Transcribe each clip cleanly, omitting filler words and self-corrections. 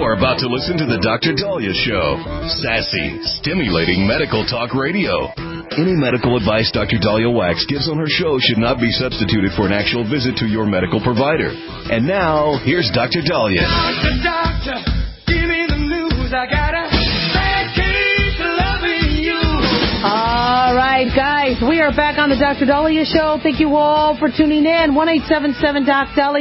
You're about to listen to the Dr. Dahlia Show. Sassy, stimulating medical talk radio. Any medical advice Dr. Dahlia Wax gives on her show should not be substituted for an actual visit to your medical provider. And now, here's Dr. Dahlia. Doctor, give me the news. I got a bad case of loving you. All right, guys, we are back on the Dr. Dahlia Show. Thank you all for tuning in. 1-877-DOC-DALI,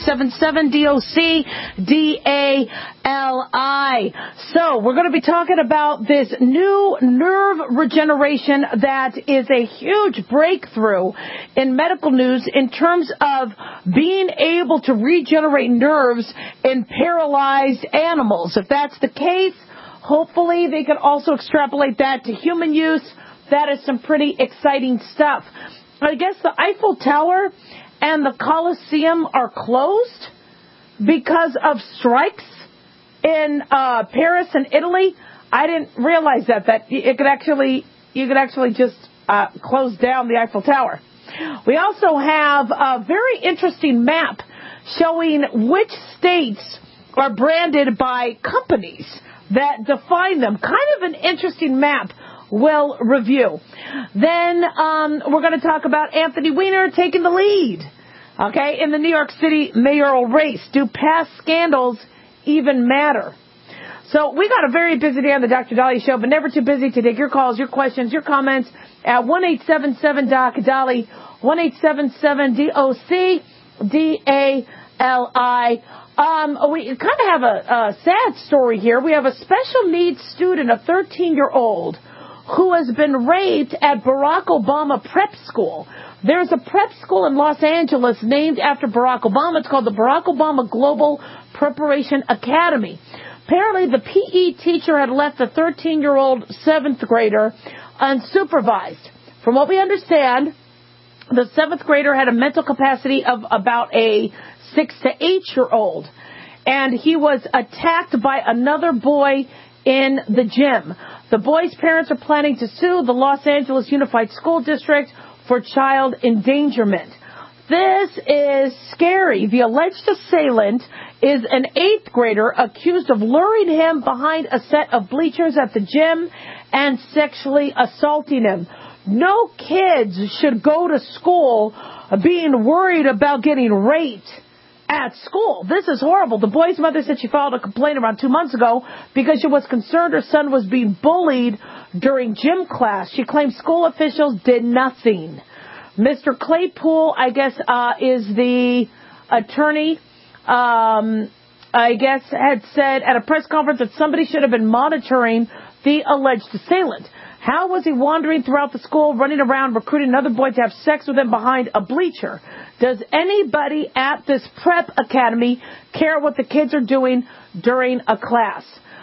1-877-DOC-DALI. So we're going to be talking about this new nerve regeneration that is a huge breakthrough in medical news in terms of being able to regenerate nerves in paralyzed animals. If that's the case, hopefully they can also extrapolate that to human use. That is some pretty exciting stuff. I guess the Eiffel Tower and the Colosseum are closed because of strikes in Paris and Italy. I didn't realize that you could actually just close down the Eiffel Tower. We also have a very interesting map showing which states are branded by companies that define them. Kind of an interesting map we'll review. Then we're going to talk about Anthony Weiner taking the lead, okay, in the New York City mayoral race. Do past scandals even matter? So we got a very busy day on the Dr. Dahlia Show, but never too busy to take your calls, your questions, your comments at 1-877-DOC-DALI, 1-877-DOC-DALI. We kind of have a sad story here. We have a special needs student, a 13-year-old, who has been raped at Barack Obama Prep School. There's a prep school in Los Angeles named after Barack Obama. It's called the Barack Obama Global Preparation Academy. Apparently, the PE teacher had left the 13-year-old 7th grader unsupervised. From what we understand, the 7th grader had a mental capacity of about a 6 to 8-year-old, and he was attacked by another boy in the gym. The boy's parents are planning to sue the Los Angeles Unified School District for child endangerment. This is scary. The alleged assailant is an 8th grader accused of luring him behind a set of bleachers at the gym and sexually assaulting him. No kids should go to school being worried about getting raped at school. This is horrible. The boy's mother said she filed a complaint around 2 months ago because she was concerned her son was being bullied during gym class. She claims school officials did nothing. Mr. Claypool, I guess, is the attorney, I guess, had said at a press conference that somebody should have been monitoring the alleged assailant. How was he wandering throughout the school, running around, recruiting another boy to have sex with him behind a bleacher? Does anybody at this prep academy care what the kids are doing during a class?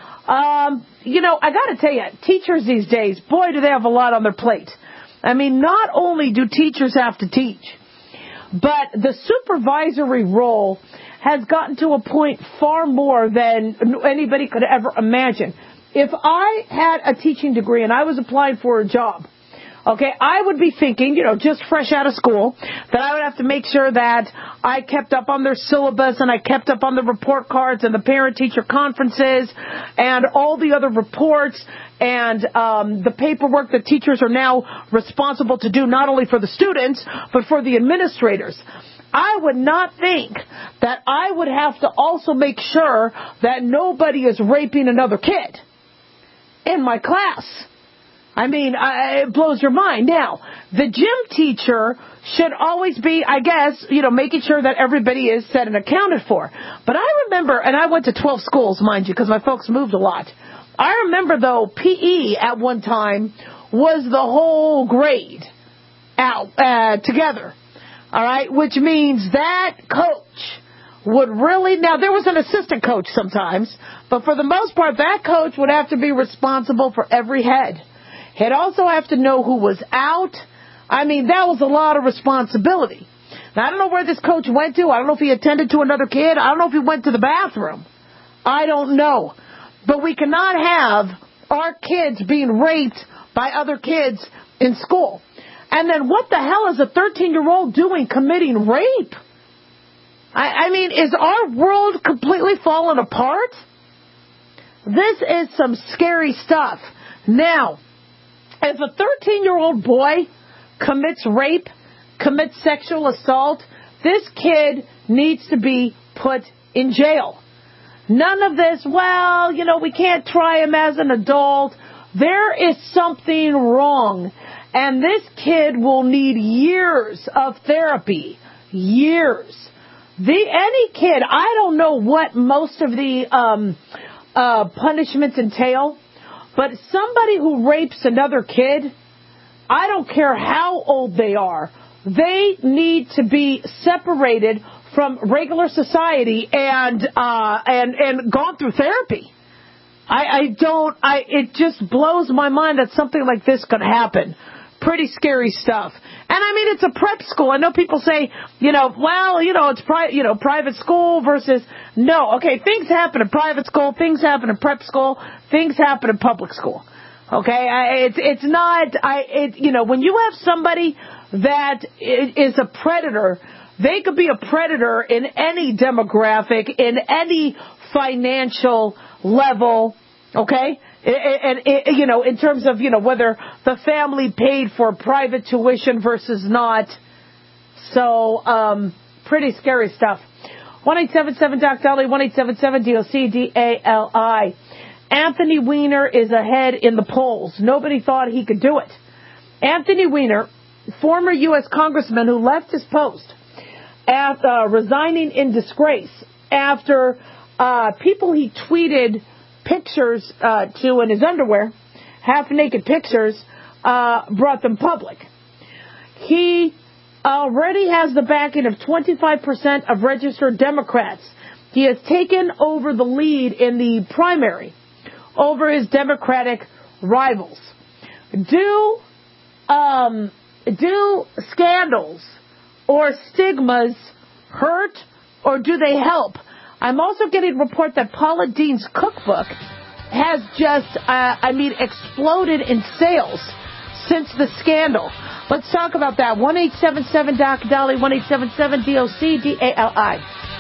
I got to tell you, teachers these days, boy, do they have a lot on their plate. I mean, not only do teachers have to teach, but the supervisory role has gotten to a point far more than anybody could ever imagine. If I had a teaching degree and I was applying for a job, okay, I would be thinking, just fresh out of school, that I would have to make sure that I kept up on their syllabus and I kept up on the report cards and the parent-teacher conferences and all the other reports and the paperwork that teachers are now responsible to do, not only for the students, but for the administrators. I would not think that I would have to also make sure that nobody is raping another kid in my class. I mean, it blows your mind. Now, the gym teacher should always be, I guess, making sure that everybody is set and accounted for. But I remember, and I went to 12 schools, mind you, because my folks moved a lot. I remember, though, PE at one time was the whole grade out together. All right, which means that coach would really, now there was an assistant coach sometimes, but for the most part, that coach would have to be responsible for every head. He'd also have to know who was out. I mean, that was a lot of responsibility. Now, I don't know where this coach went to. I don't know if he attended to another kid. I don't know if he went to the bathroom. I don't know. But we cannot have our kids being raped by other kids in school. And then what the hell is a 13-year-old doing committing rape? I mean, is our world completely falling apart? This is some scary stuff. Now, if a 13-year-old boy commits rape, commits sexual assault, this kid needs to be put in jail. None of this, well, we can't try him as an adult. There is something wrong. And this kid will need years of therapy. Years. Any kid, I don't know what most of the punishments entail, but somebody who rapes another kid, I don't care how old they are, they need to be separated from regular society and gone through therapy. It just blows my mind that something like this could happen. Pretty scary stuff. And I mean, it's a prep school. I know people say, it's private school versus no. Okay, things happen in private school, things happen in prep school, things happen in public school. Okay, it's not. When you have somebody that is a predator, they could be a predator in any demographic, in any financial level. Okay. And in terms of, whether the family paid for private tuition versus not. So, pretty scary stuff. 1-877-DOC-DOLLY, 1-877-DOC-DALI. Anthony Weiner is ahead in the polls. Nobody thought he could do it. Anthony Weiner, former U.S. congressman who left his post after resigning in disgrace after people he tweeted pictures to in his underwear, half-naked pictures, brought them public. He already has the backing of 25% of registered Democrats. He has taken over the lead in the primary over his Democratic rivals. Do scandals or stigmas hurt or do they help? I'm also getting a report that Paula Deen's cookbook has just, exploded in sales since the scandal. Let's talk about that. 1-877-DOC-DOLLY, 1-877-DOC-DALI.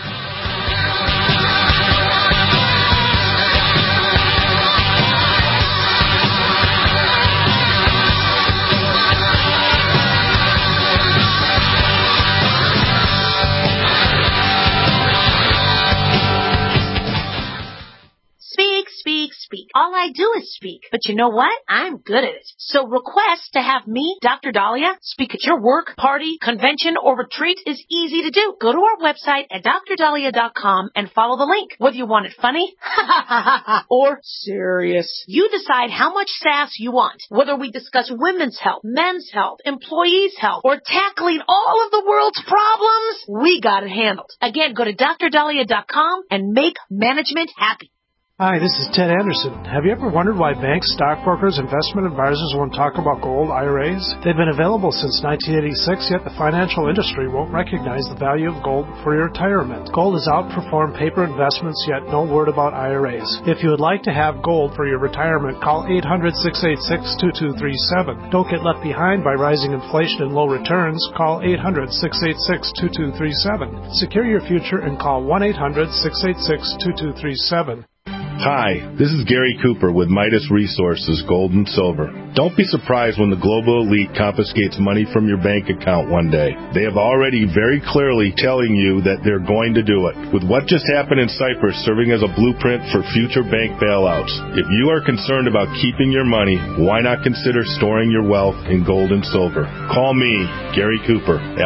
Speak. All I do is speak. But you know what? I'm good at it. So request to have me, Dr. Dahlia, speak at your work, party, convention, or retreat is easy to do. Go to our website at drdahlia.com and follow the link. Whether you want it funny or serious, you decide how much sass you want. Whether we discuss women's health, men's health, employees' health, or tackling all of the world's problems, we got it handled. Again, go to drdahlia.com and make management happy. Hi, this is Ted Anderson. Have you ever wondered why banks, stockbrokers, investment advisors won't talk about gold IRAs? They've been available since 1986, yet the financial industry won't recognize the value of gold for your retirement. Gold has outperformed paper investments, yet no word about IRAs. If you would like to have gold for your retirement, call 800-686-2237. Don't get left behind by rising inflation and low returns. Call 800-686-2237. Secure your future and call 1-800-686-2237. Hi, this is Gary Cooper with Midas Resources Gold and Silver. Don't be surprised when the global elite confiscates money from your bank account one day. They have already very clearly telling you that they're going to do it. With what just happened in Cyprus serving as a blueprint for future bank bailouts, if you are concerned about keeping your money, why not consider storing your wealth in gold and silver? Call me, Gary Cooper, at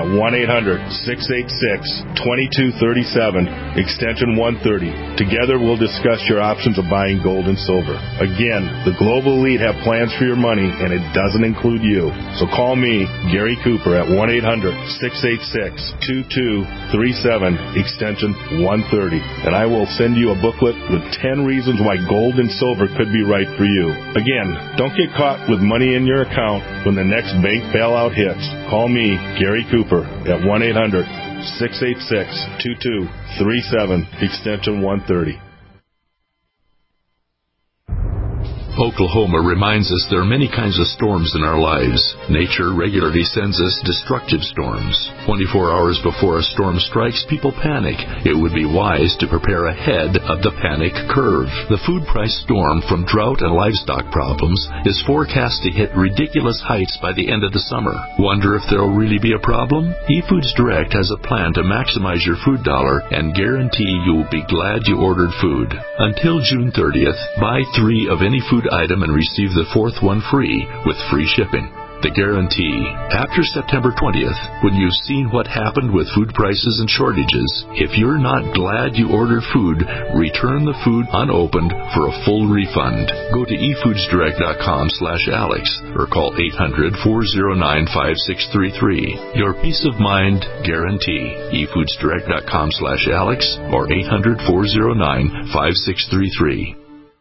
1-800-686-2237, extension 130. Together we'll discuss your options of buying gold and silver. Again, the global elite have plans for your money, and it doesn't include you. So call me, Gary Cooper, at 1-800-686-2237, extension 130, and I will send you a booklet with 10 reasons why gold and silver could be right for you. Again, don't get caught with money in your account when the next bank bailout hits. Call me, Gary Cooper, at 1-800-686-2237, extension 130. Oklahoma reminds us there are many kinds of storms in our lives. Nature regularly sends us destructive storms. 24 hours before a storm strikes, people panic. It would be wise to prepare ahead of the panic curve. The food price storm from drought and livestock problems is forecast to hit ridiculous heights by the end of the summer. Wonder if there will really be a problem? eFoods Direct has a plan to maximize your food dollar and guarantee you will be glad you ordered food. Until June 30th, buy 3 of any food item and receive the 4th one free with free shipping. The guarantee. After September 20th, when you've seen what happened with food prices and shortages, if you're not glad you ordered food, return the food unopened for a full refund. Go to efoodsdirect.com/Alex or call 800-409-5633. Your peace of mind guarantee. efoodsdirect.com/Alex or 800-409-5633.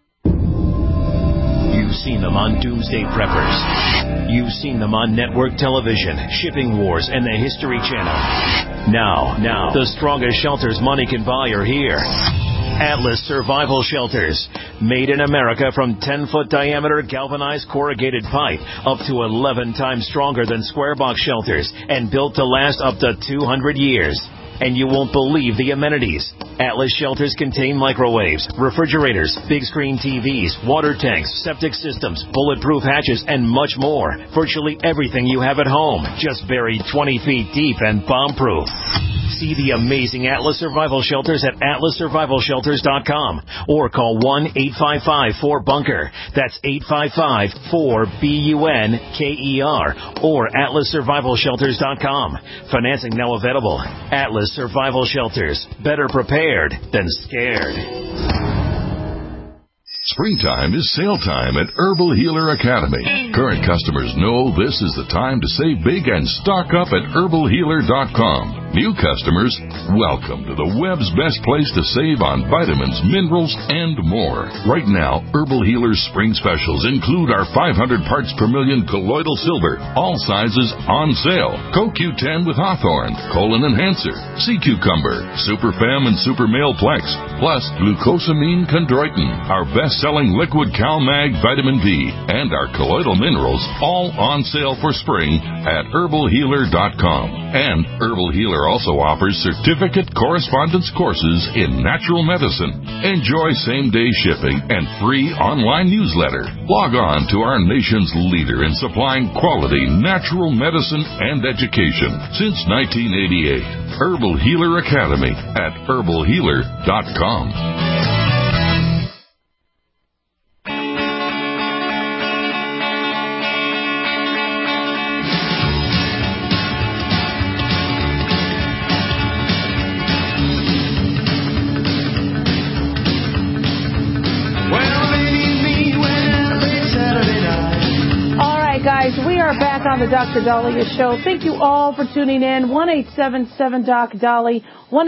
You've seen them on Doomsday Preppers. You've seen them on network television, Shipping Wars, and the History Channel. Now, the strongest shelters money can buy are here. Atlas Survival Shelters. Made in America from 10-foot diameter galvanized corrugated pipe up to 11 times stronger than square box shelters and built to last up to 200 years. And you won't believe the amenities. Atlas shelters contain microwaves, refrigerators, big screen TVs, water tanks, septic systems, bulletproof hatches, and much more. Virtually everything you have at home, just buried 20 feet deep and bomb-proof. See the amazing Atlas Survival Shelters at atlassurvivalshelters.com or call 1-855-4BUNKER. That's 855-4BUNKER or atlassurvivalshelters.com. Financing now available. Atlas Survival Shelters. Better prepared than scared. Springtime is sale time at Herbal Healer Academy. Current customers know this is the time to save big and stock up at herbalhealer.com. New customers, welcome to the web's best place to save on vitamins, minerals, and more. Right now, Herbal Healer's spring specials include our 500 parts per million colloidal silver, all sizes on sale. CoQ10 with Hawthorne, Colon Enhancer, Sea Cucumber, Super Fem and Super Male Plex, plus glucosamine chondroitin, our best-selling liquid CalMag vitamin D, and our colloidal minerals, all on sale for spring at herbalhealer.com. And Herbal Healer also offers certificate correspondence courses in natural medicine. Enjoy same-day shipping and free online newsletter. Log on to our nation's leader in supplying quality natural medicine and education since 1988. Herbal Healer Academy at herbalhealer.com. On the Dr. Dahlia Show. Thank you all for tuning in. 1-877-DOC-DOLLY,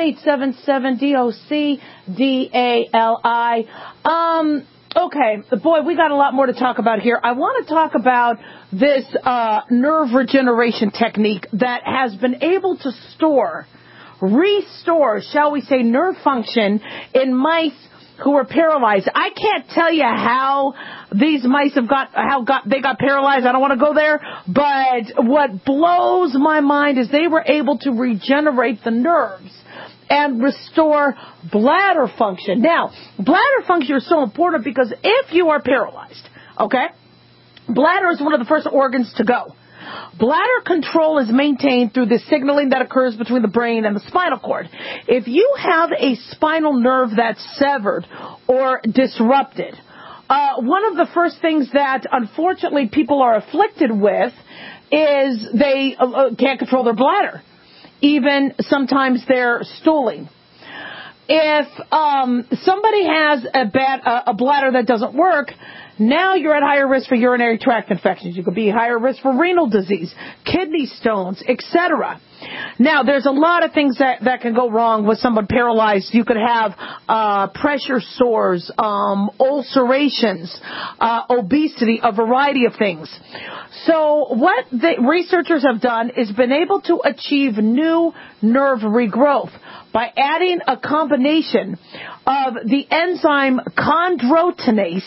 1-877-DOC-DALI. Okay, boy, we got a lot more to talk about here. I want to talk about this nerve regeneration technique that has been able to restore, shall we say, nerve function in mice who are paralyzed. I can't tell you how these mice they got paralyzed. I don't want to go there. But what blows my mind is they were able to regenerate the nerves and restore bladder function. Now, bladder function is so important because if you are paralyzed, okay, bladder is one of the first organs to go. Bladder control is maintained through the signaling that occurs between the brain and the spinal cord. If you have a spinal nerve that's severed or disrupted, one of the first things that unfortunately people are afflicted with is they can't control their bladder. Even sometimes they're stooling. If somebody has a bladder that doesn't work, now you're at higher risk for urinary tract infections. You could be higher risk for renal disease, kidney stones, etc. Now, there's a lot of things that can go wrong with someone paralyzed. You could have pressure sores, ulcerations, obesity, a variety of things. So what the researchers have done is been able to achieve new nerve regrowth by adding a combination of the enzyme chondroitinase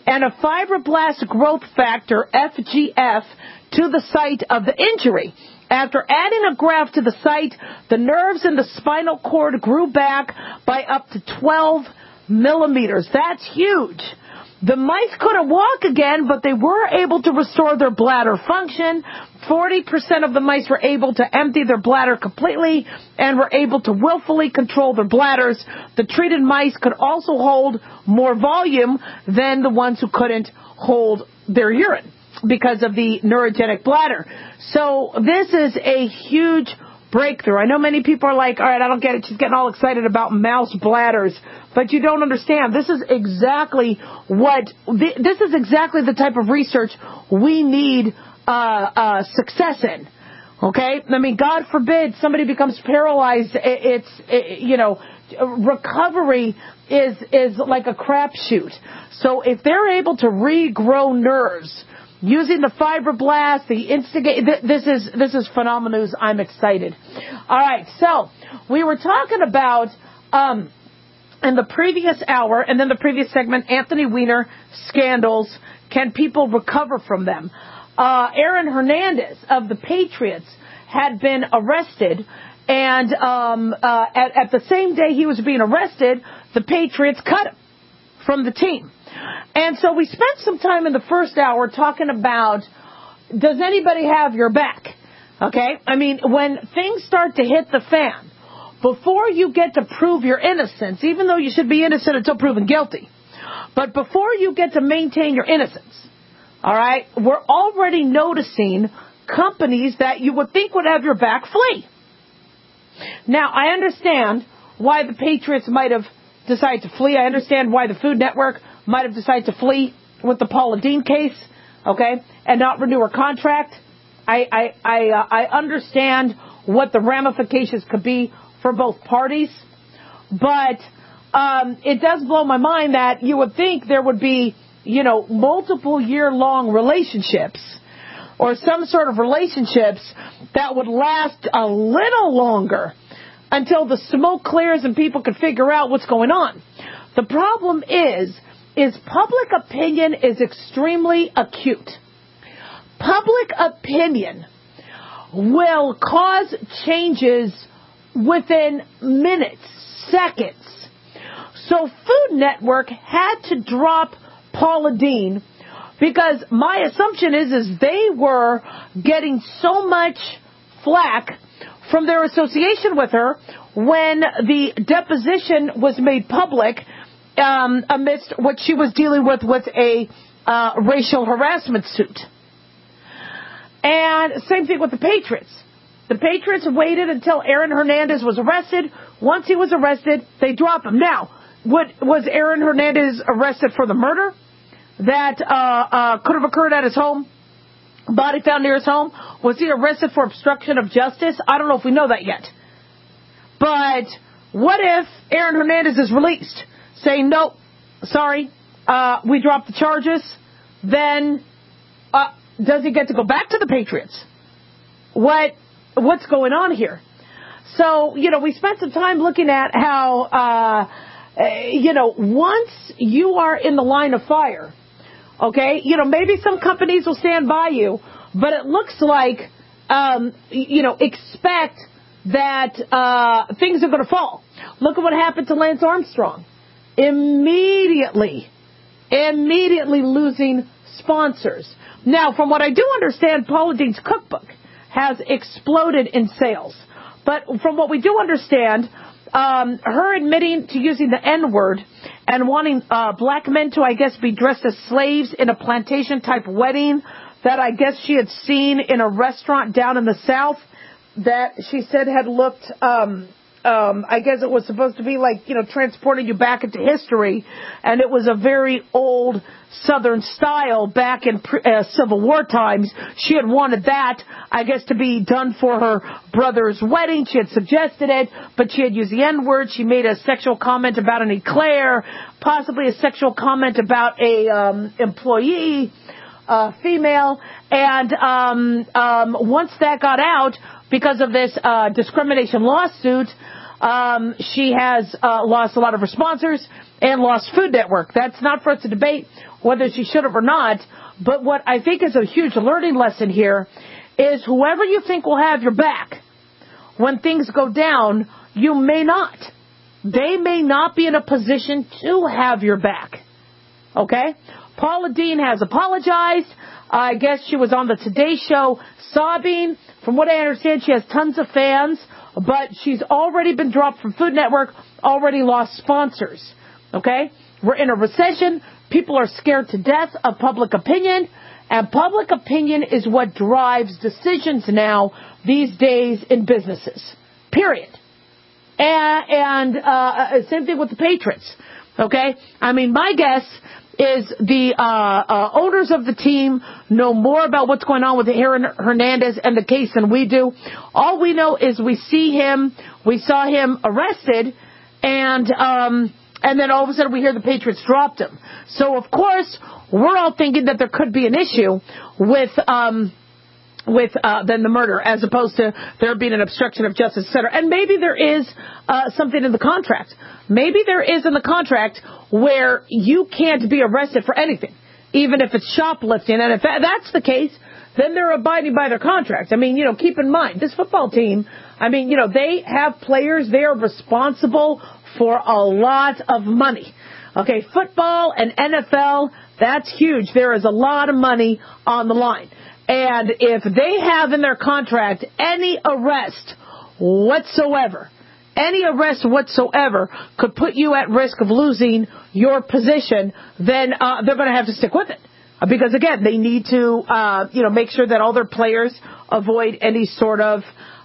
and a fibroblast growth factor, FGF, to the site of the injury. After adding a graft to the site, the nerves in the spinal cord grew back by up to 12 millimeters. That's huge. The mice couldn't walk again, but they were able to restore their bladder function. 40% of the mice were able to empty their bladder completely and were able to willfully control their bladders. The treated mice could also hold more volume than the ones who couldn't hold their urine because of the neurogenic bladder. So this is a huge breakthrough. I know many people are like, all right, I don't get it. She's getting all excited about mouse bladders. But you don't understand. This is exactly the type of research we need success in. Okay? I mean, God forbid somebody becomes paralyzed. Recovery is like a crapshoot. So if they're able to regrow nerves using the fibroblast, the instigate, this is phenomenal news. I'm excited. All right, so we were talking about in the previous hour and then the previous segment, Anthony Weiner scandals. Can people recover from them? Aaron Hernandez of the Patriots had been arrested, and at the same day he was being arrested, the Patriots cut him from the team. And so we spent some time in the first hour talking about, does anybody have your back? Okay? I mean, when things start to hit the fan, before you get to prove your innocence, even though you should be innocent until proven guilty, but before you get to maintain your innocence, all right, we're already noticing companies that you would think would have your back flee. Now, I understand why the Patriots might have decided to flee. I understand why the Food Network might have decided to flee with the Paula Deen case, okay, and not renew her contract. I understand what the ramifications could be for both parties, but it does blow my mind that you would think there would be, multiple year-long relationships or some sort of relationships that would last a little longer until the smoke clears and people can figure out what's going on. The problem is public opinion is extremely acute. Public opinion will cause changes within minutes, seconds. So Food Network had to drop Paula Deen because my assumption is they were getting so much flack from their association with her when the deposition was made public amidst what she was dealing with a racial harassment suit. And same thing with the Patriots. The Patriots waited until Aaron Hernandez was arrested. Once he was arrested, they dropped him. Now, was Aaron Hernandez arrested for the murder that could have occurred at his home? Body found near his home? Was he arrested for obstruction of justice? I don't know if we know that yet. But what if Aaron Hernandez is released, saying, nope, sorry, we dropped the charges? Then does he get to go back to the Patriots? What's going on here? So, we spent some time looking at how, once you are in the line of fire, okay, maybe some companies will stand by you, but it looks like, expect that things are going to fall. Look at what happened to Lance Armstrong. Immediately losing sponsors. Now, from what I do understand, Paula Deen's cookbook has exploded in sales. But from what we do understand, her admitting to using the N-word and wanting black men to, I guess, be dressed as slaves in a plantation-type wedding that I guess she had seen in a restaurant down in the South that she said had looked, I guess it was supposed to be like, transporting you back into history. And it was a very old Southern style back in Civil War times. She had wanted that, I guess, to be done for her brother's wedding. She had suggested it, but she had used the N-word. She made a sexual comment about an eclair, possibly a sexual comment about a employee, female. And once that got out, because of this discrimination lawsuit, she has lost a lot of her sponsors. and lost Food Network. That's not for us to debate whether she should have or not. But what I think is a huge learning lesson here is whoever you think will have your back when things go down, you may not. They may not be in a position to have your back. Okay? Paula Deen has apologized. I guess she was on the Today Show sobbing. From what I understand, she has tons of fans, but she's already been dropped from Food Network, already lost sponsors. Okay? We're in a recession. People are scared to death of public opinion, and public opinion is what drives decisions now these days in businesses. Period. And same thing with the Patriots. Okay? I mean, my guess is the owners of the team know more about what's going on with Aaron Hernandez and the case than we do. All we know is we saw him arrested, and then all of a sudden we hear the Patriots dropped him. So, of course, we're all thinking that there could be an issue with then the murder, as opposed to there being an obstruction of justice, et cetera. And maybe there is something in the contract. Maybe there is in the contract where you can't be arrested for anything, even if it's shoplifting. And if that's the case, then they're abiding by their contract. I mean, keep in mind, this football team, they have players. They are responsible for a lot of money. Okay, football and NFL, that's huge. There is a lot of money on the line. And if they have in their contract any arrest whatsoever could put you at risk of losing your position, then they're going to have to stick with it. Because, again, they need to, make sure that all their players avoid any sort of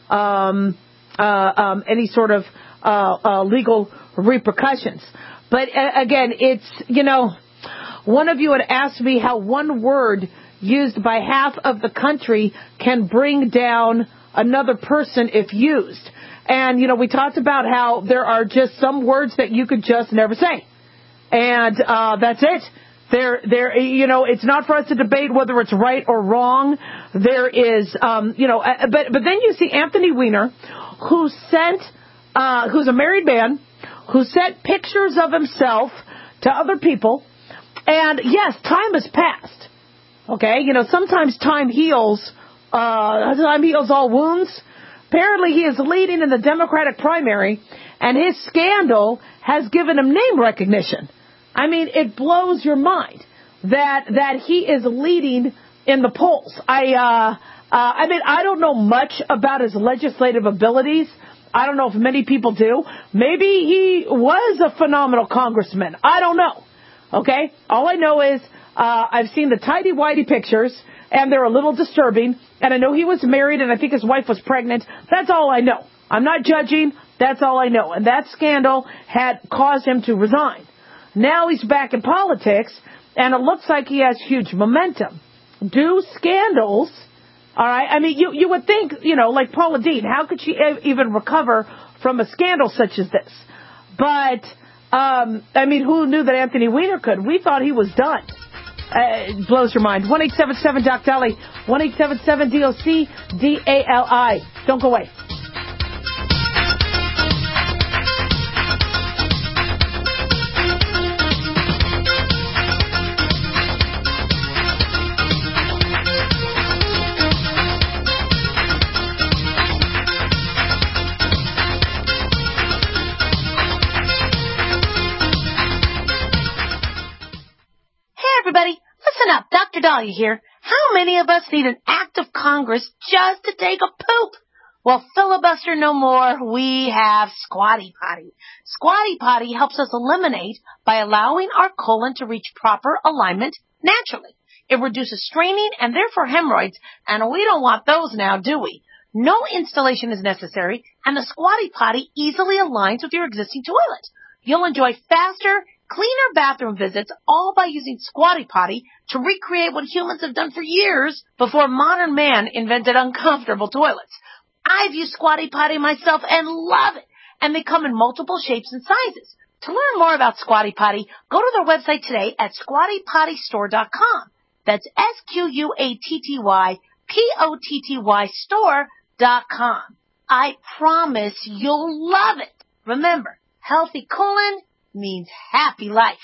legal repercussions. But, again, it's, one of you had asked me how one word used by half of the country can bring down another person if used. And, we talked about how there are just some words that you could just never say. And that's it. It's not for us to debate whether it's right or wrong. There is, but then you see Anthony Weiner, who's a married man, who sent pictures of himself to other people. And yes, time has passed. Okay, sometimes time heals all wounds. Apparently he is leading in the Democratic primary, and his scandal has given him name recognition. I mean, it blows your mind that he is leading in the polls. I don't know much about his legislative abilities. I don't know if many people do. Maybe he was a phenomenal congressman. I don't know. Okay? All I know is I've seen the tighty-whitey pictures, and they're a little disturbing. And I know he was married, and I think his wife was pregnant. That's all I know. I'm not judging. That's all I know. And that scandal had caused him to resign. Now he's back in politics, and it looks like he has huge momentum. Do scandals, all right? I mean, you would think, like Paula Deen, how could she even recover from a scandal such as this? But, who knew that Anthony Weiner could? We thought he was done. It blows your mind. 1-877-DOC-DALI, 1-877-DOC-DALI. Don't go away. Everybody, listen up. Dr. Dahlia here. How many of us need an act of Congress just to take a poop? Well, filibuster no more. We have Squatty Potty. Squatty Potty helps us eliminate by allowing our colon to reach proper alignment naturally. It reduces straining and therefore hemorrhoids, and we don't want those now, do we? No installation is necessary, and the Squatty Potty easily aligns with your existing toilet. You'll enjoy faster, cleaner bathroom visits, all by using Squatty Potty to recreate what humans have done for years before modern man invented uncomfortable toilets. I've used Squatty Potty myself and love it, and they come in multiple shapes and sizes. To learn more about Squatty Potty, go to their website today at squattypottystore.com. That's SQUATTYPOTTY store.com. I promise you'll love it. Remember, healthy colon, means happy life.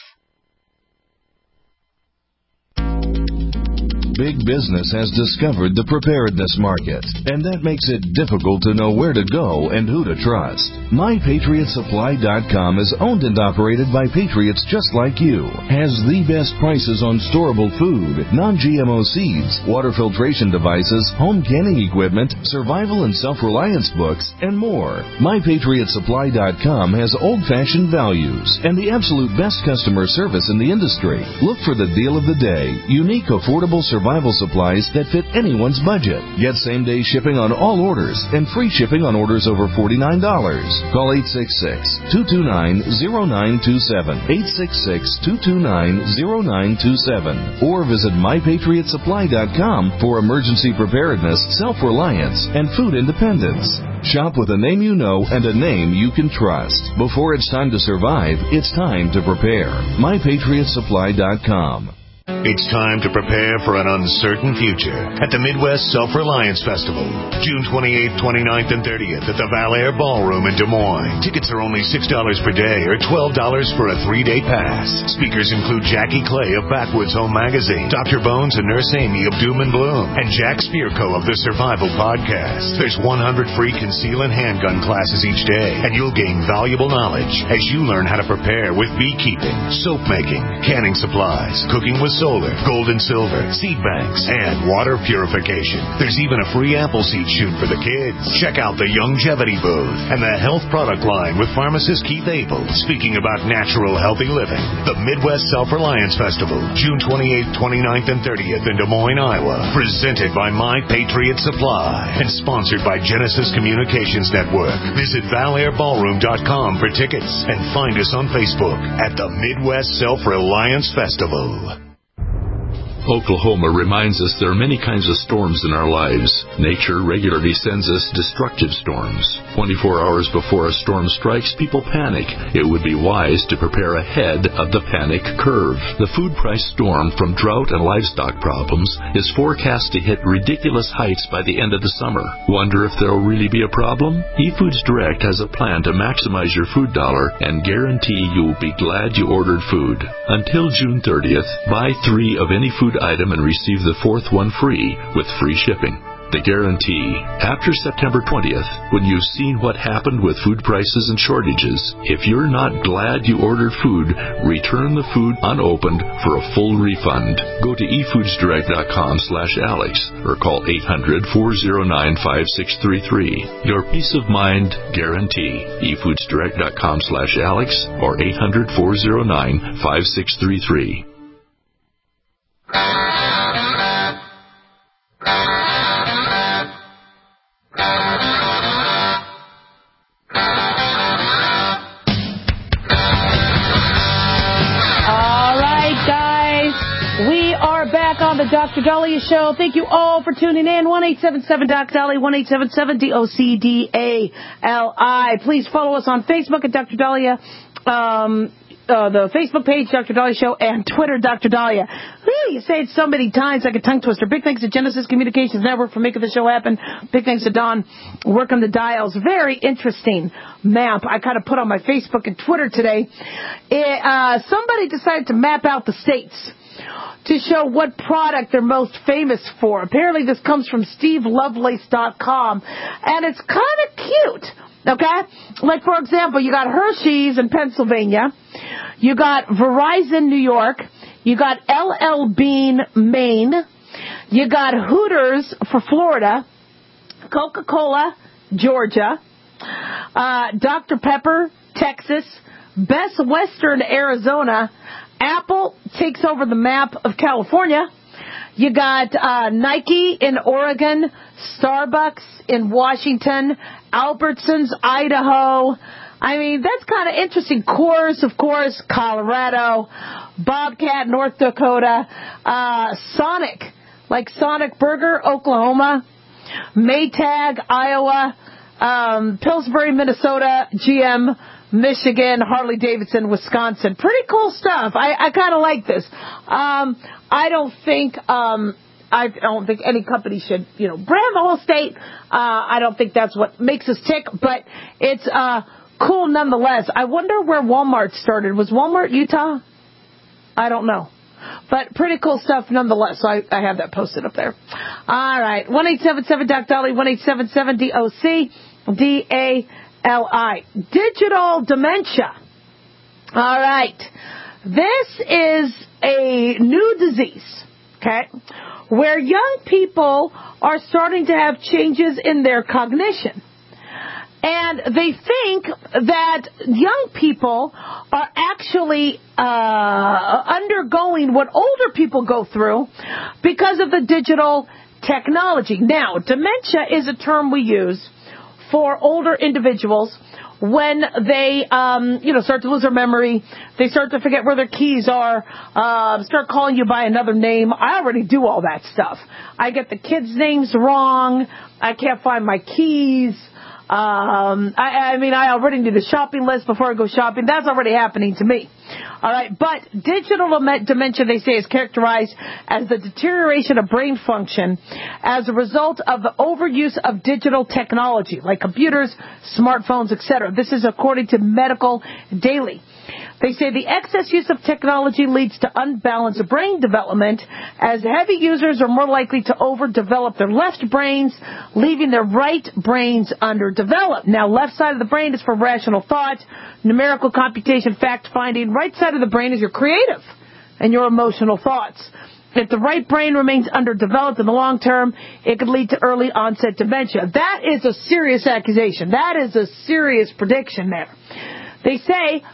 Big business has discovered the preparedness market, and that makes it difficult to know where to go and who to trust. MyPatriotSupply.com is owned and operated by patriots just like you. Has the best prices on storable food, non-GMO seeds, water filtration devices, home canning equipment, survival and self-reliance books, and more. MyPatriotSupply.com has old-fashioned values and the absolute best customer service in the industry. Look for the deal of the day. Unique, affordable survival supplies that fit anyone's budget. Get same-day shipping on all orders and free shipping on orders over $49. Call 866-229-0927, 866-229-0927, or visit MyPatriotSupply.com for emergency preparedness, self-reliance, and food independence. Shop with a name you know and a name you can trust. Before it's time to survive, it's time to prepare. MyPatriotSupply.com. It's time to prepare for an uncertain future at the Midwest Self-Reliance Festival, June 28th, 29th, and 30th at the Valair Ballroom in Des Moines. Tickets are only $6 per day or $12 for a 3-day pass. Speakers include Jackie Clay of Backwoods Home Magazine, Dr. Bones and Nurse Amy of Doom and Bloom, and Jack Spirko of the Survival Podcast. There's 100 free conceal and handgun classes each day, and you'll gain valuable knowledge as you learn how to prepare with beekeeping, soap making, canning supplies, cooking with solar, gold and silver, seed banks, and water purification. There's even a free apple seed shoot for the kids. Check out the Longevity booth and the health product line with pharmacist Keith Abel speaking about natural, healthy living. The Midwest Self-Reliance Festival, June 28th, 29th, and 30th in Des Moines, Iowa. Presented by My Patriot Supply and sponsored by Genesis Communications Network. Visit ValairBallroom.com for tickets and find us on Facebook at the Midwest Self-Reliance Festival. Oklahoma reminds us there are many kinds of storms in our lives. Nature regularly sends us destructive storms. 24 hours before a storm strikes, people panic. It would be wise to prepare ahead of the panic curve. The food price storm from drought and livestock problems is forecast to hit ridiculous heights by the end of the summer. Wonder if there will really be a problem? eFoods Direct has a plan to maximize your food dollar and guarantee you will be glad you ordered food. Until June 30th, buy 3 of any food item and receive the 4th one free with free shipping. The guarantee. After September 20th, when you've seen what happened with food prices and shortages, if you're not glad you ordered food, return the food unopened for a full refund. Go to efoodsdirect.com/Alex or call 800-409-5633. Your peace of mind guarantee. efoodsdirect.com/Alex or 800-409-5633. On the Dr. Dahlia Show. Thank you all for tuning in. 1-877-DOC-DALI, 1-877-DOCDALI. Please follow us on Facebook at Dr. Dahlia, the Facebook page, Dr. Dahlia Show, and Twitter, Dr. Dahlia. You say it so many times like a tongue twister. Big thanks to Genesis Communications Network for making the show happen. Big thanks to Don working the dials. Very interesting map I kind of put on my Facebook and Twitter today. Somebody decided to map out the states to show what product they're most famous for. Apparently this comes from SteveLovelace.com, and it's kind of cute, okay? Like, for example, you got Hershey's in Pennsylvania, you got Verizon, New York, you got LL Bean, Maine, you got Hooters for Florida, Coca-Cola, Georgia, Dr. Pepper, Texas, Best Western, Arizona, Apple takes over the map of California. You got Nike in Oregon, Starbucks in Washington, Albertsons, Idaho. I mean, that's kind of interesting. Coors, of course, Colorado, Bobcat, North Dakota, Sonic, like Sonic Burger, Oklahoma, Maytag, Iowa, Pillsbury, Minnesota, GM, Michigan, Harley-Davidson, Wisconsin. Pretty cool stuff. I kind of like this. I don't think any company should, brand the whole state. I don't think that's what makes us tick, but it's cool nonetheless. I wonder where Walmart started. Was Walmart Utah? I don't know. But pretty cool stuff nonetheless. So I have that posted up there. All right. 1-877-DOC-DOLLY, 1-877-DOC-DALI. Digital dementia. All right. This is a new disease, okay, where young people are starting to have changes in their cognition. And they think that young people are actually undergoing what older people go through because of the digital technology. Now, dementia is a term we use for older individuals when they, start to lose their memory, they start to forget where their keys are, start calling you by another name. I already do all that stuff. I get the kids' names wrong. I can't find my keys. I already need a shopping list before I go shopping. That's already happening to me. All right. But digital dementia, they say, is characterized as the deterioration of brain function as a result of the overuse of digital technology, like computers, smartphones, etc. This is according to Medical Daily. They say the excess use of technology leads to unbalanced brain development, as heavy users are more likely to overdevelop their left brains, leaving their right brains underdeveloped. Now, left side of the brain is for rational thought, numerical computation, fact-finding. Right side of the brain is your creative and your emotional thoughts. If the right brain remains underdeveloped in the long term, it could lead to early onset dementia. That is a serious accusation. That is a serious prediction there. They say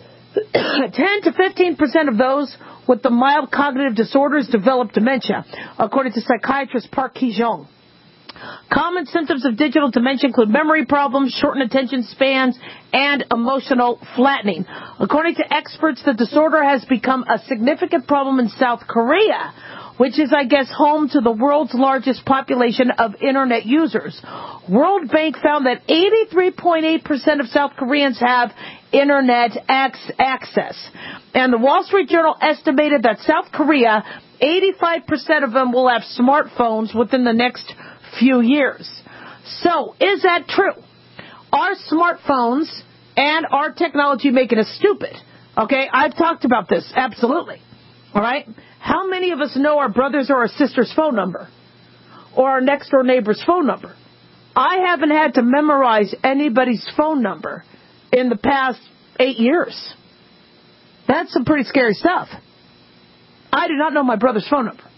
10 to 15% of those with the mild cognitive disorders develop dementia, according to psychiatrist Park Ki-jong. Common symptoms of digital dementia include memory problems, shortened attention spans, and emotional flattening. According to experts, the disorder has become a significant problem in South Korea, which is, I guess, home to the world's largest population of Internet users. World Bank found that 83.8% of South Koreans have Internet access. And the Wall Street Journal estimated that South Korea, 85% of them will have smartphones within the next few years. So, is that true? Are smartphones and our technology making us stupid? Okay, I've talked about this, absolutely. All right? How many of us know our brother's or our sister's phone number? Or our next door neighbor's phone number? I haven't had to memorize anybody's phone number in the past 8 years. That's some pretty scary stuff. I do not know my brother's phone number.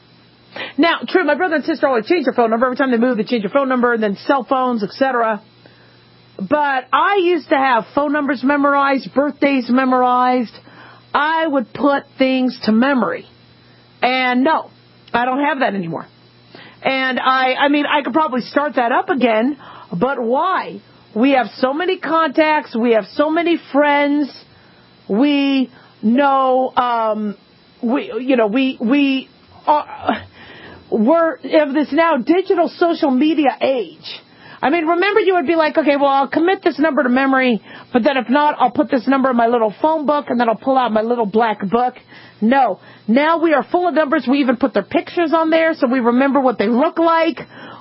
Now, true, my brother and sister always change their phone number. Every time they move, they change their phone number, and then cell phones, etc. But I used to have phone numbers memorized, birthdays memorized. I would put things to memory. And no, I don't have that anymore. And I could probably start that up again, but why? We have so many contacts, we have so many friends, we know, we're of this now digital social media age. I mean, remember you would be like, okay, well, I'll commit this number to memory, but then if not, I'll put this number in my little phone book, and then I'll pull out my little black book. No. Now we are full of numbers. We even put their pictures on there so we remember what they look like.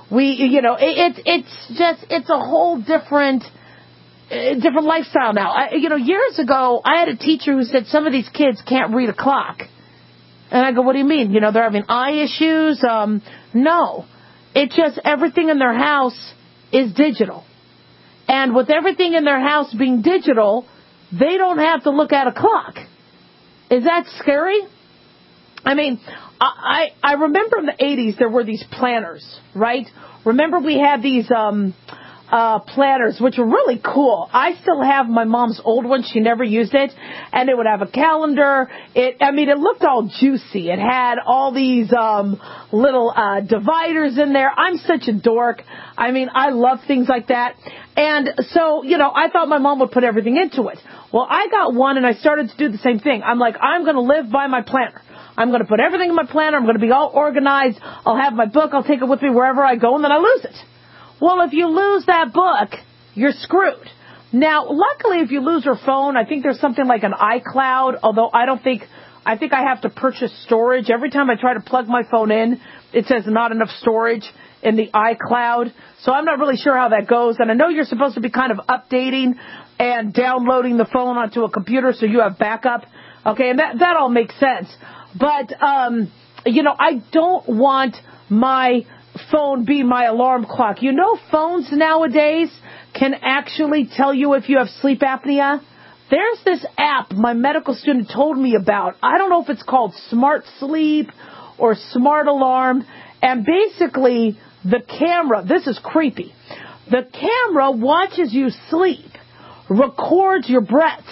It's a whole different lifestyle now. Years ago, I had a teacher who said some of these kids can't read a clock. And I go, what do you mean? They're having eye issues? No. It's just everything in their house is digital. And with everything in their house being digital, they don't have to look at a clock. Is that scary? I mean, I remember in the 80s there were these planners, right? Remember we had these planners, which were really cool. I still have my mom's old one. She never used it. And it would have a calendar. It looked all juicy. It had all these little dividers in there. I'm such a dork. I love things like that. And so, I thought my mom would put everything into it. Well, I got one and I started to do the same thing. I'm like, I'm going to live by my planner. I'm going to put everything in my planner. I'm going to be all organized. I'll have my book. I'll take it with me wherever I go, and then I lose it. Well, if you lose that book, you're screwed. Now, luckily, if you lose your phone, I think there's something like an iCloud, although I think I have to purchase storage. Every time I try to plug my phone in, it says not enough storage in the iCloud. So I'm not really sure how that goes. And I know you're supposed to be kind of updating and downloading the phone onto a computer so you have backup. Okay, and that all makes sense. But, I don't want my phone be my alarm clock. Phones nowadays can actually tell you if you have sleep apnea. There's this app my medical student told me about. I don't know if it's called Smart Sleep or Smart Alarm. And basically, the camera, this is creepy, the camera watches you sleep, records your breaths.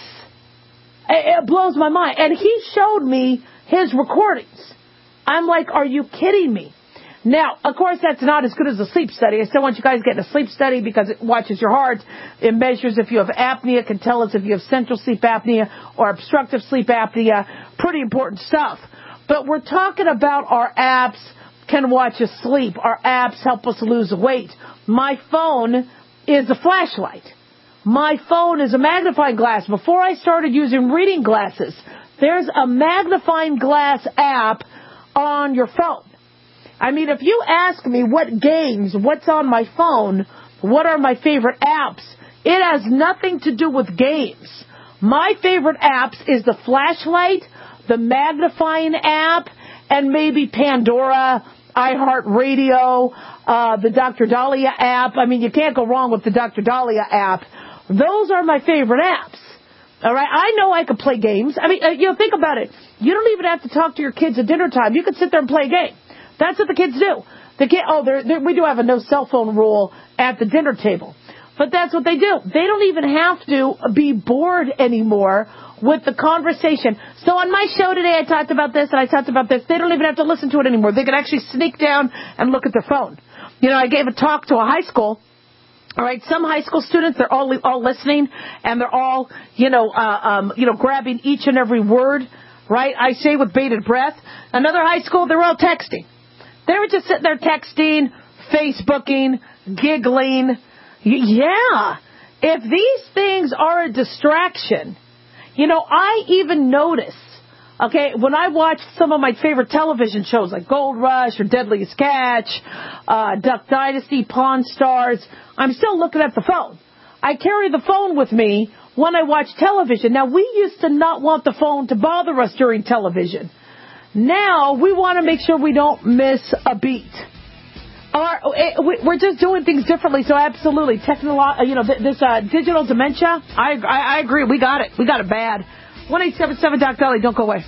It blows my mind. And he showed me his recordings. I'm like, are you kidding me? Now, of course, that's not as good as a sleep study. I still want you guys to get a sleep study because it watches your heart. It measures if you have apnea. It can tell us if you have central sleep apnea or obstructive sleep apnea. Pretty important stuff. But we're talking about our apps can watch us sleep. Our apps help us lose weight. My phone is a flashlight. My phone is a magnifying glass. Before I started using reading glasses, there's a magnifying glass app on your phone. I mean, if you ask me what's on my phone, what are my favorite apps, it has nothing to do with games. My favorite apps is the flashlight, the magnifying app, and maybe Pandora, iHeartRadio, the Dr. Dahlia app. I mean, you can't go wrong with the Dr. Dahlia app. Those are my favorite apps. All right, I know I could play games. I mean, think about it. You don't even have to talk to your kids at dinner time. You could sit there and play a game. That's what the kids do. We do have a no cell phone rule at the dinner table. But that's what they do. They don't even have to be bored anymore with the conversation. So on my show today, I talked about this and I talked about this. They don't even have to listen to it anymore. They can actually sneak down and look at their phone. I gave a talk to a high school. All right, some high school students, they're all listening, and they're all, grabbing each and every word, right? I say with bated breath. Another high school, they're all texting. They were just sitting there texting, Facebooking, giggling. Yeah, if these things are a distraction, I even notice, okay, when I watch some of my favorite television shows like Gold Rush or Deadliest Catch, Duck Dynasty, Pawn Stars, I'm still looking at the phone. I carry the phone with me when I watch television. Now, we used to not want the phone to bother us during television. Now, we want to make sure we don't miss a beat. We're just doing things differently, so absolutely. This digital dementia, I agree. We got it. We got it bad. 1-877 Doc Dolly. Don't go away.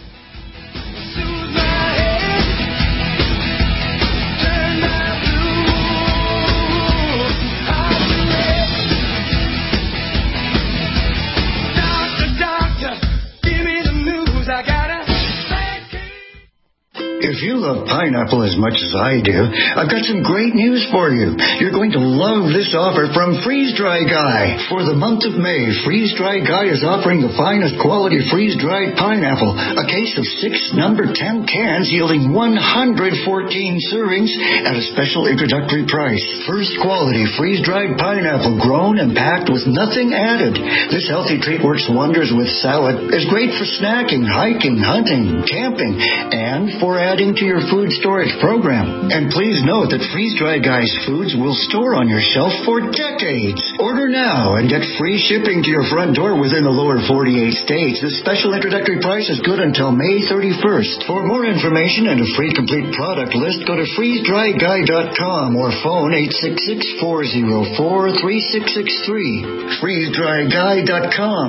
If you love pineapple as much as I do, I've got some great news for you. You're going to love this offer from Freeze Dry Guy. For the month of May, Freeze Dry Guy is offering the finest quality freeze-dried pineapple, a case of 6 number 10 cans yielding 114 servings at a special introductory price. First quality freeze-dried pineapple grown and packed with nothing added. This healthy treat works wonders with salad, is great for snacking, hiking, hunting, camping, and for adding to your food storage program. And please note that Freeze Dry Guy's foods will store on your shelf for decades. Order now and get free shipping to your front door within the lower 48 states. This special introductory price is good until May 31st. For more information and a free complete product list, go to freezedryguy.com or phone 866-404-3663. freezedryguy.com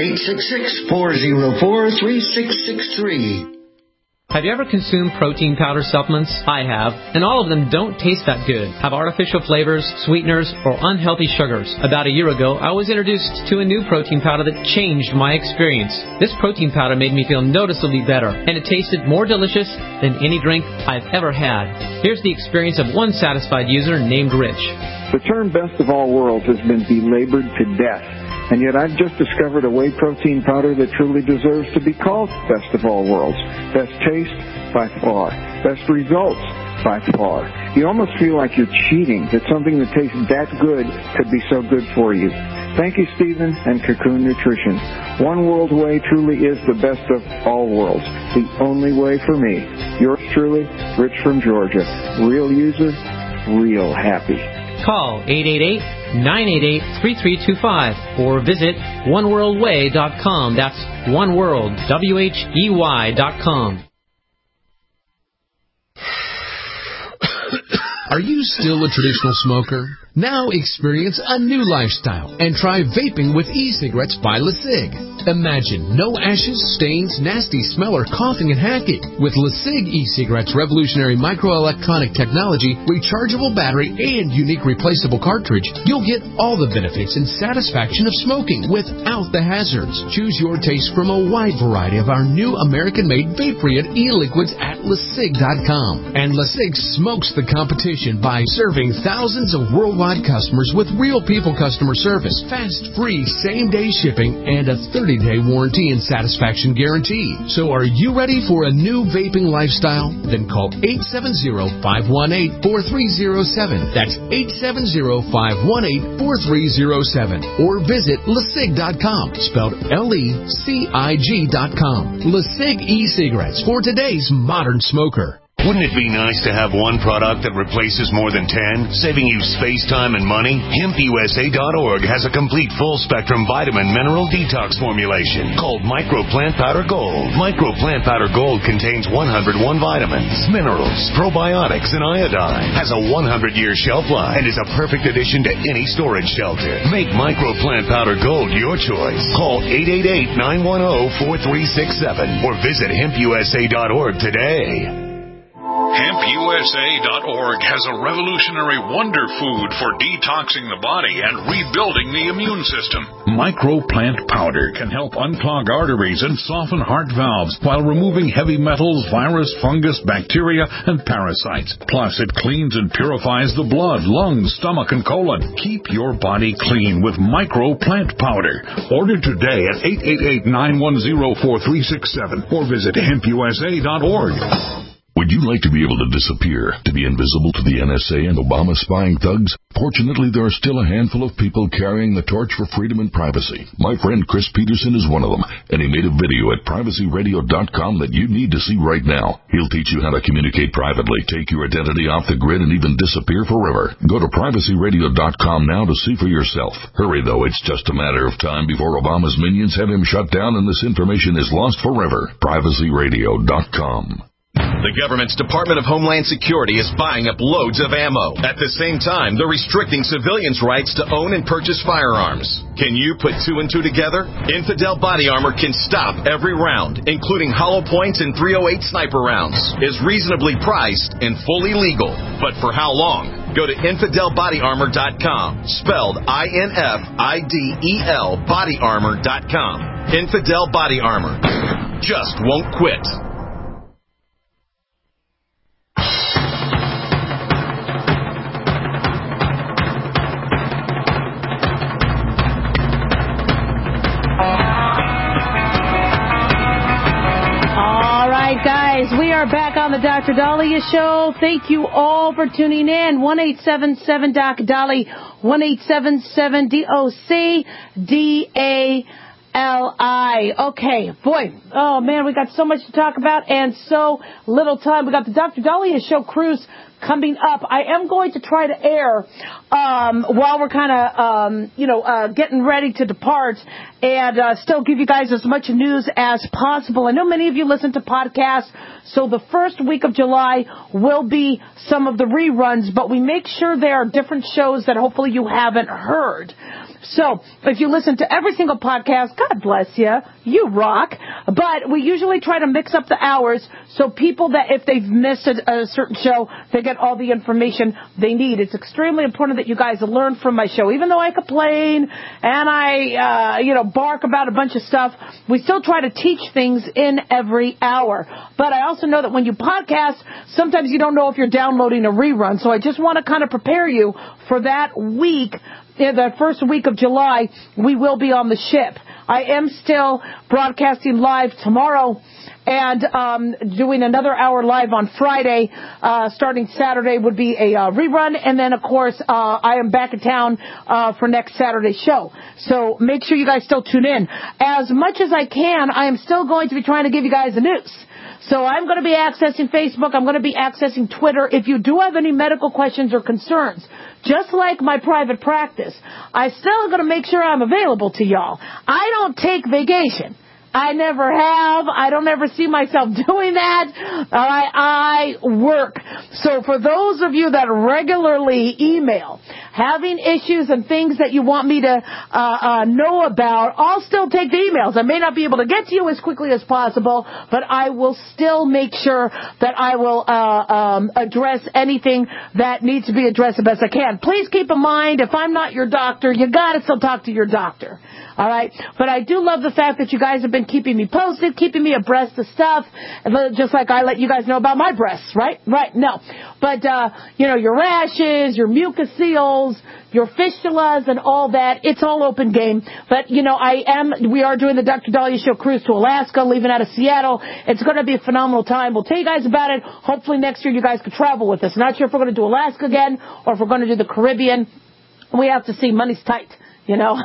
866-404-3663. Have you ever consumed protein powder supplements? I have, and all of them don't taste that good, have artificial flavors, sweeteners, or unhealthy sugars. About a year ago, I was introduced to a new protein powder that changed my experience. This protein powder made me feel noticeably better, and it tasted more delicious than any drink I've ever had. Here's the experience of one satisfied user named Rich. The term best of all worlds has been belabored to death. And yet I've just discovered a whey protein powder that truly deserves to be called best of all worlds. Best taste, by far. Best results, by far. You almost feel like you're cheating, that something that tastes that good could be so good for you. Thank you, Stephen and Cocoon Nutrition. One World Whey truly is the best of all worlds. The only way for me. Yours truly, Rich from Georgia. Real user, real happy. Call 888-988-3325 or visit oneworldway.com. That's oneworld.com. Are you still a traditional smoker? Now experience a new lifestyle and try vaping with e-cigarettes by LeSig. Imagine no ashes, stains, nasty smell, or coughing and hacking. With LeSig e-cigarettes' revolutionary microelectronic technology, rechargeable battery, and unique replaceable cartridge, you'll get all the benefits and satisfaction of smoking without the hazards. Choose your taste from a wide variety of our new American-made vape-free e-liquids at LeSig.com. And LeSig smokes the competition by serving thousands of worldwide customers with real people customer service, fast, free, same-day shipping, and a 30-day warranty and satisfaction guarantee. So are you ready for a new vaping lifestyle? Then call 870-518-4307. That's 870-518-4307. Or visit LeSig.com, spelled LECIG.com. LeSig e-cigarettes for today's modern smoker. Wouldn't it be nice to have one product that replaces more than 10, saving you space, time, and money? HempUSA.org has a complete full-spectrum vitamin mineral detox formulation called Micro Plant Powder Gold. Micro Plant Powder Gold contains 101 vitamins, minerals, probiotics, and iodine. Has a 100-year shelf life and is a perfect addition to any storage shelter. Make Micro Plant Powder Gold your choice. Call 888-910-4367 or visit HempUSA.org today. HempUSA.org has a revolutionary wonder food for detoxing the body and rebuilding the immune system. Microplant powder can help unclog arteries and soften heart valves while removing heavy metals, virus, fungus, bacteria, and parasites. Plus, it cleans and purifies the blood, lungs, stomach, and colon. Keep your body clean with Microplant powder. Order today at 888-910-4367 or visit HempUSA.org. Would you like to be able to disappear, to be invisible to the NSA and Obama spying thugs? Fortunately, there are still a handful of people carrying the torch for freedom and privacy. My friend Chris Peterson is one of them, and he made a video at privacyradio.com that you need to see right now. He'll teach you how to communicate privately, take your identity off the grid, and even disappear forever. Go to privacyradio.com now to see for yourself. Hurry, though, it's just a matter of time before Obama's minions have him shut down and this information is lost forever. privacyradio.com. The government's Department of Homeland Security is buying up loads of ammo. At the same time, they're restricting civilians' rights to own and purchase firearms. Can you put two and two together? Infidel Body Armor can stop every round, including hollow points and .308 sniper rounds. Is reasonably priced and fully legal. But for how long? Go to InfidelBodyArmor.com, spelled INFIDEL bodyarmor.com. Infidel Body Armor. Just won't quit. Guys, we are back on the Dr. Dahlia Show. Thank you all for tuning in. 1-877-DOC-DALI, 1-877-DOC-DALI. Okay, boy, oh man, we got so much to talk about and so little time. We got the Dr. Dahlia Show cruise coming up. I am going to try to air while we're kind of, getting ready to depart and still give you guys as much news as possible. I know many of you listen to podcasts, so the first week of July will be some of the reruns, but we make sure there are different shows that hopefully you haven't heard. So if you listen to every single podcast, God bless you. You rock. But we usually try to mix up the hours so people that if they've missed a certain show, they get all the information they need. It's extremely important that you guys learn from my show. Even though I complain and I, bark about a bunch of stuff, we still try to teach things in every hour. But I also know that when you podcast, sometimes you don't know if you're downloading a rerun. So I just want to kind of prepare you for that week. In the first week of July, we will be on the ship. I am still broadcasting live tomorrow and doing another hour live on Friday. Starting Saturday would be a rerun. And then, of course, I am back in town for next Saturday's show. So make sure you guys still tune in. As much as I can, I am still going to be trying to give you guys the news. So I'm going to be accessing Facebook. I'm going to be accessing Twitter. If you do have any medical questions or concerns, just like my private practice, I still am going to make sure I'm available to y'all. I don't take vacation. I never have. I don't ever see myself doing that. I work. So for those of you that regularly email, having issues and things that you want me to know about, I'll still take the emails. I may not be able to get to you as quickly as possible, but I will still make sure that I will address anything that needs to be addressed the best I can. Please keep in mind, if I'm not your doctor, you got to still talk to your doctor. All right? But I do love the fact that you guys have been keeping me posted, keeping me abreast of stuff, just like I let you guys know about my breasts, right? Right, no. But, your rashes, your mucoceles, your fistulas and all that, it's all open game. But, we are doing the Dr. Dahlia Show cruise to Alaska, leaving out of Seattle. It's going to be a phenomenal time. We'll tell you guys about it. Hopefully next year you guys can travel with us. Not sure if we're going to do Alaska again or if we're going to do the Caribbean. We have to see. Money's tight. I know.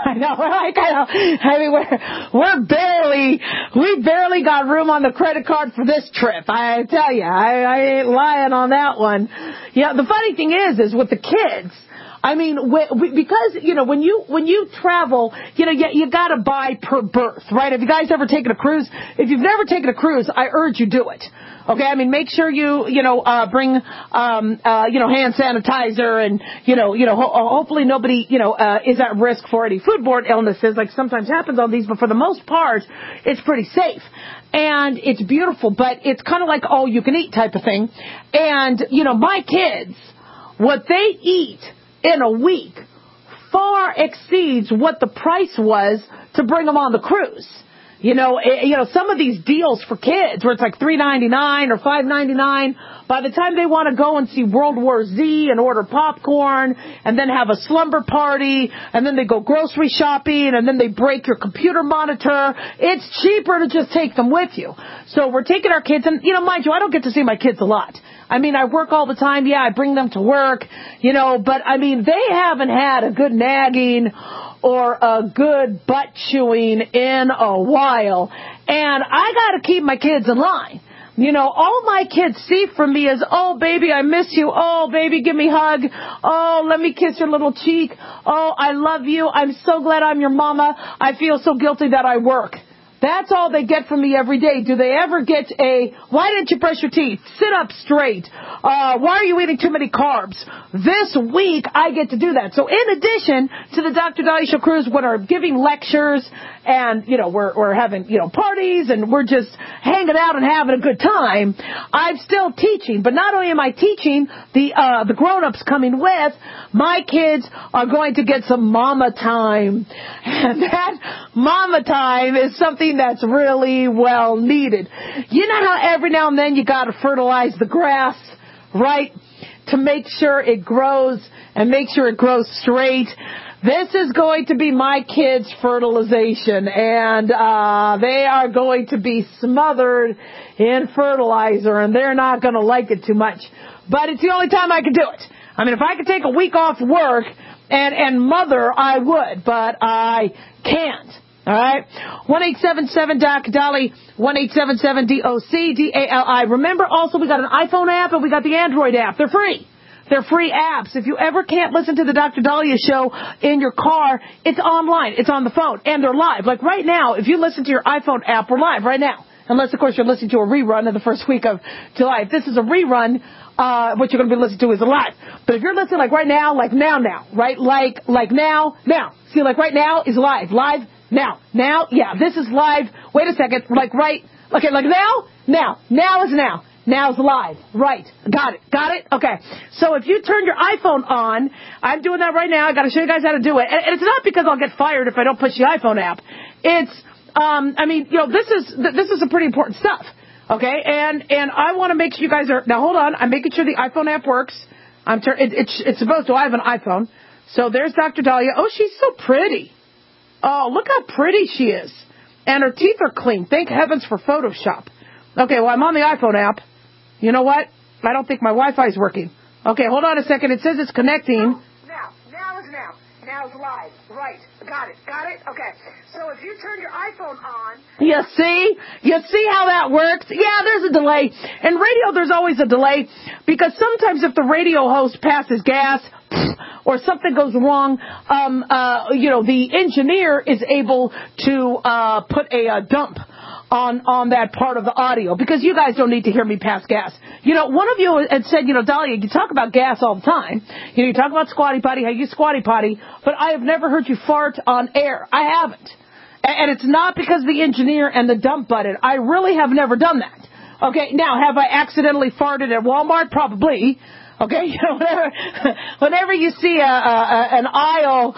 We barely got room on the credit card for this trip. I tell you, I ain't lying on that one. Yeah, the funny thing is with the kids, I mean, because, when you travel, you gotta buy per berth, right? Have you guys ever taken a cruise? If you've never taken a cruise, I urge you do it. Okay, I mean, make sure you bring, hand sanitizer and, hopefully nobody, is at risk for any foodborne illnesses like sometimes happens on these, but for the most part, it's pretty safe. And it's beautiful, but it's kind of like all you can eat type of thing. And, my kids, what they eat in a week far exceeds what the price was to bring them on the cruise. Some of these deals for kids where it's like $3.99 or $5.99, by the time they want to go and see World War Z and order popcorn and then have a slumber party and then they go grocery shopping and then they break your computer monitor, it's cheaper to just take them with you. So we're taking our kids, and, mind you, I don't get to see my kids a lot. I mean, I work all the time. Yeah, I bring them to work, but I mean, they haven't had a good nagging or a good butt chewing in a while. And I got to keep my kids in line. All my kids see from me is, oh, baby, I miss you. Oh, baby, give me a hug. Oh, let me kiss your little cheek. Oh, I love you. I'm so glad I'm your mama. I feel so guilty that I work. That's all they get from me every day. Do they ever get why didn't you brush your teeth? Sit up straight. Why are you eating too many carbs? This week, I get to do that. So in addition to the Dr. Dahlia Show cruise, when we're giving lectures and, we're having, parties and we're just hanging out and having a good time, I'm still teaching. But not only am I teaching, the grown-ups coming with, my kids are going to get some mama time. And that mama time is something that's really well needed. You know how every now and then you got to fertilize the grass, right? To make sure it grows and make sure it grows straight. This is going to be my kids' fertilization, and they are going to be smothered in fertilizer, and they're not going to like it too much. But it's the only time I can do it. I mean, if I could take a week off work and mother, I would, but I can't. All right? 1-877-DOC-DALI, 1-877-DOC-DALI. Remember, also, we got an iPhone app and we got the Android app. They're free. They're free apps. If you ever can't listen to the Dr. Dahlia Show in your car, it's online. It's on the phone. And they're live. Like right now, if you listen to your iPhone app, we're live right now. Unless, of course, you're listening to a rerun of the first week of July. If this is a rerun, what you're going to be listening to is a live. But if you're listening like right now, like now, right? Like now. See, like right now is live. Live now. Yeah, this is live. Wait a second. Like right. Okay, like now. Now is now. Now's live. Right. Got it? Okay. So if you turn your iPhone on, I'm doing that right now. I got to show you guys how to do it. And it's not because I'll get fired if I don't push the iPhone app. It's, this is some pretty important stuff. Okay. And I want to make sure you guys are, now hold on. I'm making sure the iPhone app works. It's supposed to. I have an iPhone. So there's Dr. Dahlia. Oh, she's so pretty. Oh, look how pretty she is. And her teeth are clean. Thank heavens for Photoshop. Okay. Well, I'm on the iPhone app. You know what? I don't think my Wi-Fi is working. Okay, hold on a second. It says it's connecting. Now That was live. Right. Got it. Okay. So if you turn your iPhone on... You see how that works? Yeah, there's a delay. In radio, there's always a delay because sometimes if the radio host passes gas or something goes wrong, the engineer is able to put a dump on that part of the audio because you guys don't need to hear me pass gas. One of you had said, Dahlia, you talk about gas all the time. You talk about squatty potty, how you squatty potty, but I have never heard you fart on air. I haven't. And it's not because of the engineer and the dump button. I really have never done that. Okay, now, have I accidentally farted at Walmart? Probably. Okay, whenever you see an aisle,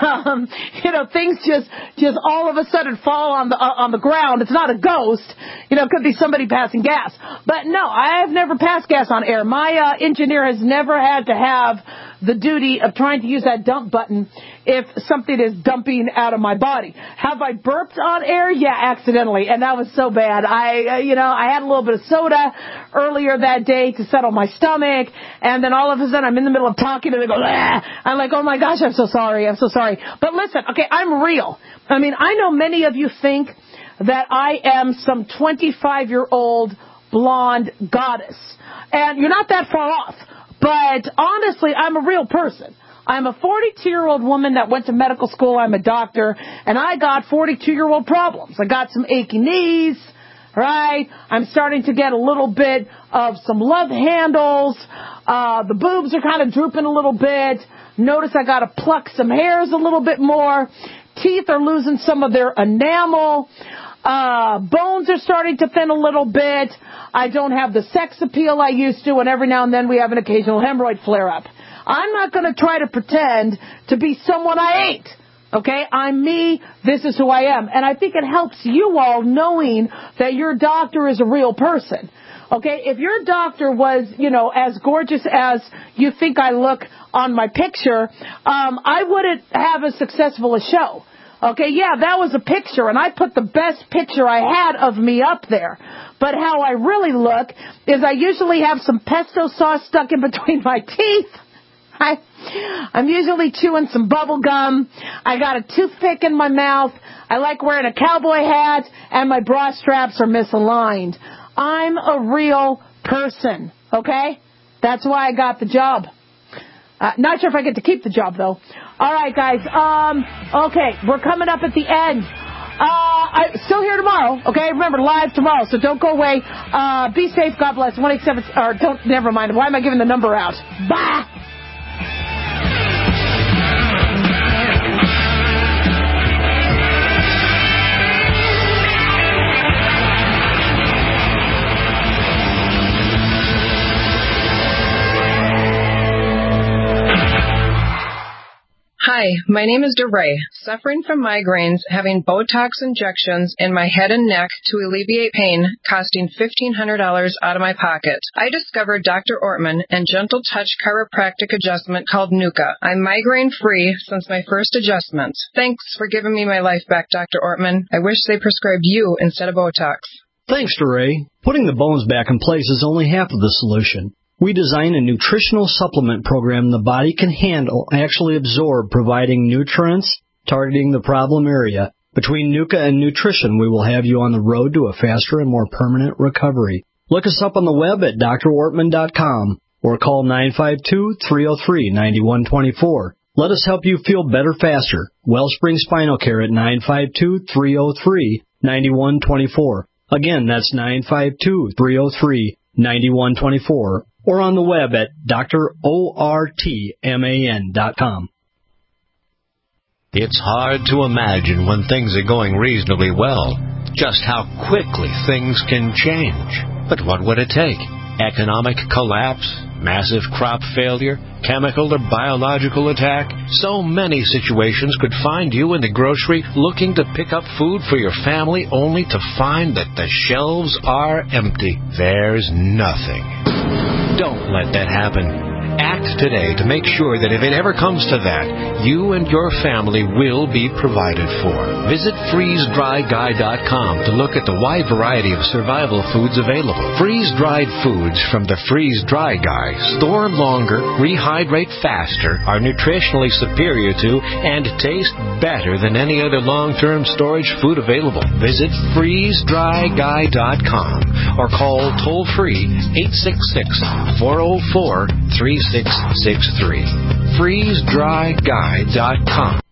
things just all of a sudden fall on the ground. It's not a ghost. It could be somebody passing gas. But no, I have never passed gas on air. My engineer has never had to have the duty of trying to use that dump button if something is dumping out of my body. Have I burped on air? Yeah, accidentally, and that was so bad. I had a little bit of soda earlier that day to settle my stomach, and then all of a sudden I'm in the middle of talking and they go, ah! I'm like, oh my gosh, I'm so sorry. But listen, okay, I'm real. I mean, I know many of you think that I am some 25-year-old blonde goddess, and you're not that far off. But honestly, I'm a real person. I'm a 42-year-old woman that went to medical school. I'm a doctor, and I got 42-year-old problems. I got some achy knees, right? I'm starting to get a little bit of some love handles. The boobs are kind of drooping a little bit. Notice I got to pluck some hairs a little bit more. Teeth are losing some of their enamel. Bones are starting to thin a little bit. I don't have the sex appeal I used to, and every now and then we have an occasional hemorrhoid flare-up. I'm not going to try to pretend to be someone I ain't. Okay? I'm me. This is who I am. And I think it helps you all knowing that your doctor is a real person. Okay? If your doctor was, as gorgeous as you think I look on my picture, I wouldn't have as successful a show. Okay, yeah, that was a picture, and I put the best picture I had of me up there. But how I really look is I usually have some pesto sauce stuck in between my teeth. I'm usually chewing some bubble gum. I got a toothpick in my mouth. I like wearing a cowboy hat, and my bra straps are misaligned. I'm a real person, okay? That's why I got the job. Not sure if I get to keep the job, though. All right, guys. Okay, we're coming up at the end. I'm still here tomorrow, okay? Remember, live tomorrow, so don't go away. Be safe. God bless. 187, or don't, never mind. Why am I giving the number out? Bye! Hi, my name is DeRay, suffering from migraines, having Botox injections in my head and neck to alleviate pain, costing $1,500 out of my pocket. I discovered Dr. Ortman and Gentle Touch chiropractic adjustment called Nuka. I'm migraine-free since my first adjustment. Thanks for giving me my life back, Dr. Ortman. I wish they prescribed you instead of Botox. Thanks, DeRay. Putting the bones back in place is only half of the solution. We design a nutritional supplement program the body can handle, actually absorb, providing nutrients, targeting the problem area. Between Nuka and nutrition, we will have you on the road to a faster and more permanent recovery. Look us up on the web at drortman.com or call 952-303-9124. Let us help you feel better faster. Wellspring Spinal Care at 952-303-9124. Again, that's 952-303-9124. Or on the web at drortman.com. It's hard to imagine when things are going reasonably well, just how quickly things can change. But what would it take? Economic collapse? Massive crop failure? Chemical or biological attack? So many situations could find you in the grocery looking to pick up food for your family only to find that the shelves are empty. There's nothing. Don't let that happen. Act today to make sure that if it ever comes to that, you and your family will be provided for. Visit freezedryguy.com to look at the wide variety of survival foods available. Freeze-dried foods from the Freeze Dry Guy store longer, rehydrate faster, are nutritionally superior to, and taste better than any other long-term storage food available. Visit freezedryguy.com or call toll-free 866-404-3663. freezedryguy.com.